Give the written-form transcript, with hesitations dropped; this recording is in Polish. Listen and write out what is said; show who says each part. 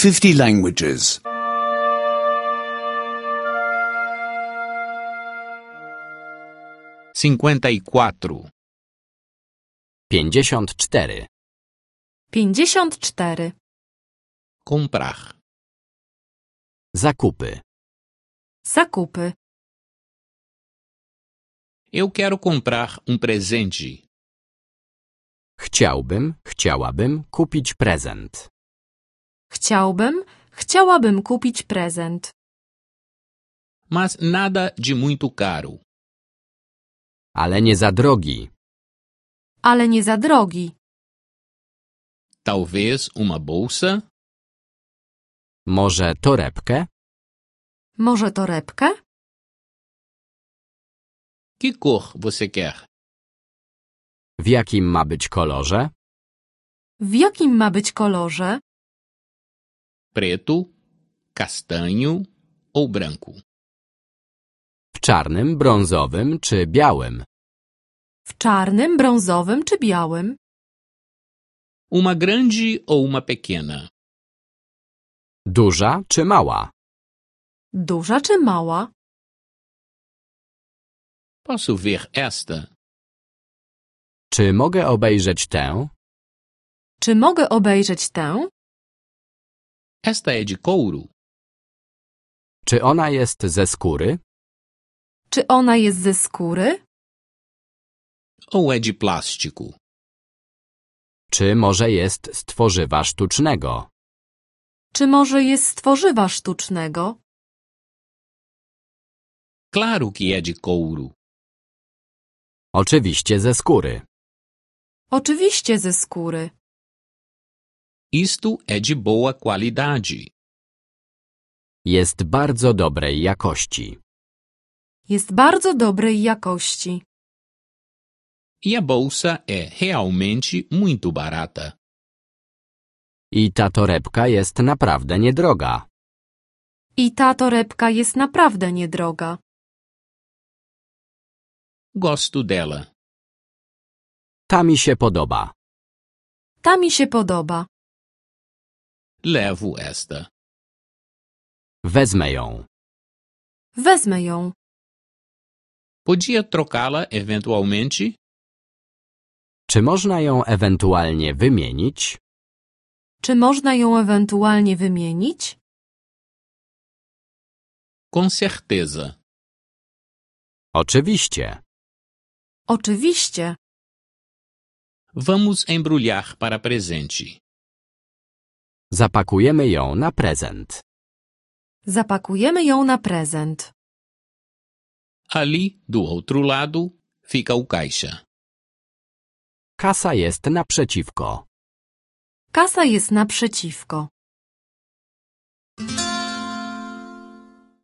Speaker 1: 50 languages.
Speaker 2: 54.
Speaker 3: 54.
Speaker 4: 54.
Speaker 2: Comprar.
Speaker 3: Zakupy.
Speaker 4: Zakupy.
Speaker 2: Eu quero comprar presente.
Speaker 3: Chciałabym kupić prezent.
Speaker 4: Chciałabym kupić prezent.
Speaker 2: Mas nada de muito caro.
Speaker 3: Ale nie za drogi.
Speaker 4: Ale nie za drogi.
Speaker 2: Talvez uma bolsa.
Speaker 3: Może torebkę?
Speaker 4: Może torebkę?
Speaker 2: Que cor você quer?
Speaker 3: W jakim ma być kolorze?
Speaker 4: W jakim ma być kolorze?
Speaker 2: Preto, castanho ou branco?
Speaker 3: W czarnym, brązowym czy białym?
Speaker 4: W czarnym, brązowym czy białym?
Speaker 2: Uma grande ou uma pequena?
Speaker 3: Duża czy mała?
Speaker 4: Duża czy mała?
Speaker 2: Posso ver esta?
Speaker 3: Czy mogę obejrzeć tę?
Speaker 4: Czy mogę obejrzeć tę?
Speaker 2: Esta é de couro?
Speaker 3: Czy ona jest ze skóry?
Speaker 4: Czy ona jest ze skóry?
Speaker 2: Ou é de plástico?
Speaker 3: Czy może jest z tworzywa sztucznego?
Speaker 4: Czy może jest z tworzywa sztucznego?
Speaker 2: Claro que é de couro.
Speaker 3: Oczywiście ze skóry.
Speaker 4: Oczywiście ze skóry.
Speaker 2: Isto é de boa qualidade.
Speaker 3: Jest bardzo dobrej jakości.
Speaker 4: Jest bardzo dobrej jakości.
Speaker 2: E a bolsa é realmente muito barata.
Speaker 3: I ta torebka jest naprawdę niedroga.
Speaker 4: I ta torebka jest naprawdę niedroga.
Speaker 2: Gosto dela.
Speaker 3: Ta mi się podoba.
Speaker 4: Ta mi się podoba.
Speaker 2: Levo esta.
Speaker 3: Wezmę ją.
Speaker 4: Wezmę ją.
Speaker 2: Podia trocá-la eventualmente?
Speaker 3: Czy można ją ewentualnie wymienić?
Speaker 4: Czy można ją ewentualnie wymienić?
Speaker 2: Com certeza.
Speaker 3: Oczywiście.
Speaker 4: Oczywiście.
Speaker 2: Vamos embrulhar para presente.
Speaker 3: Zapakujemy ją na prezent.
Speaker 4: Zapakujemy ją na prezent.
Speaker 2: Ali, do outro lado, fica o caixa.
Speaker 3: Kasa jest naprzeciwko.
Speaker 4: Kasa jest naprzeciwko.